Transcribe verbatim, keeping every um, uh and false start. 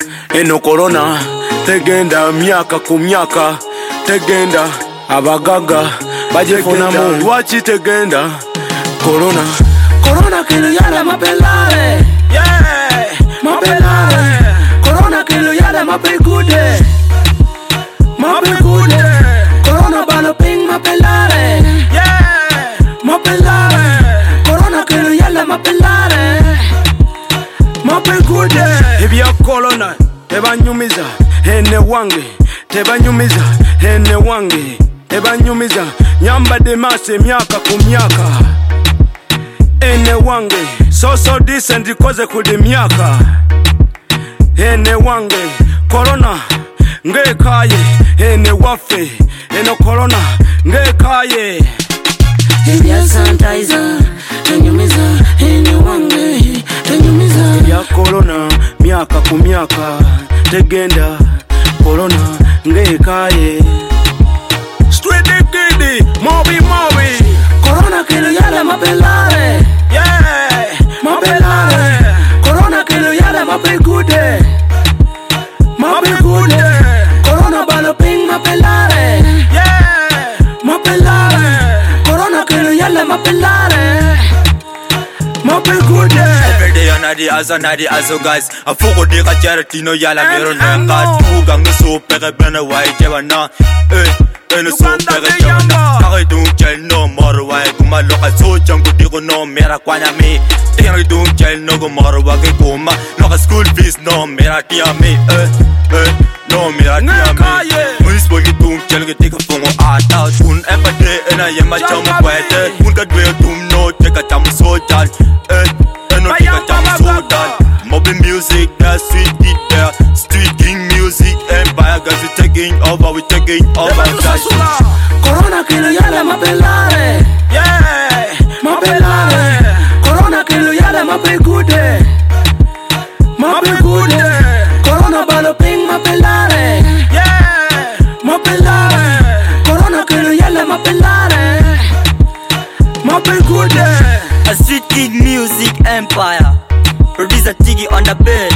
eno corona tegenda myaka ku myaka tegenda abagaga bajefuna mu wachi tegenda corona corona kilo yala mapelare yeah mapelare corona kilo yala mapekude mapekude corona balo ping mapelare yeah mapelare corona kilo yala mapelare mapekude ebya corona ebanyumiza ene wange tebanyumiza ene wange ebanyumiza nyamba de mase myaka ku myaka ene wange so so decent koze kudi myaka ene wange corona ngekaye ene wafe eno corona ngekaye ebya sanitizer enyumiza ene wange enyumiza ya corona myaka ku myaka tegenda corona ngekaye street digidi mobi mobi corona kilo yala mapelare yeah mapelare corona kilo yala mapekude mapekude corona balo ping mapelare yeah mapelare corona kilo yala mapelare mapekude every day anadi azanadi azo guys afuko de ka charity no yala mero nanga tu gang no so pere bana wai jebana eh eno so pere jebana kare du gel no more wai kuma lo ka so jangu digo no mera kwanya me kare du gel no go more wa ke kuma lo ka school fees no mera tia me eh eh no mera tia me munis bogi du gel ke tika fongo ata un empate ena yema chama kwete un ka dwe dum no te ka cham so jan eh eno tika cham so jan mobbing music that sweet it there street king music empire guys we taking over we taking over guys corona kilo yala mapelare yeah mapelare corona kilo yala mapekude mapekude corona balo ping mapelare yeah mapelare corona kilo yala mapelare mapekude A street king music empire. Producer Tiggy on the bed.